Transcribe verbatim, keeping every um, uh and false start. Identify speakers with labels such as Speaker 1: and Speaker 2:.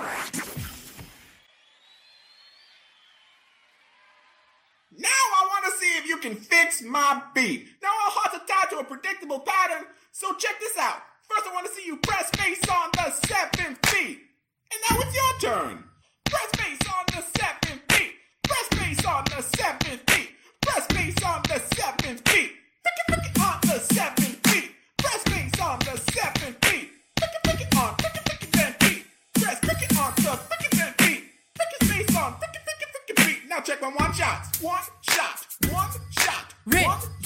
Speaker 1: Now I want to see if you can fix my beat. Now all hearts are tied to a predictable pattern, so check this out. First I want to see you press bass on the seventh beat. And now it's your turn. Press bass on the seventh beat. Press bass on the seventh beat. Press bass on the seventh beat. Pick it, pick it on the seventh beat. Press bass on the seventh beat. Pick it, pick it on, pick it, pick it, then beat. Press, pick it on the, pick it, then beat. Pick it, bass on, pick it, pick it, pick it, beat. Now check my one shot. One shot. One shot.
Speaker 2: Rick
Speaker 1: One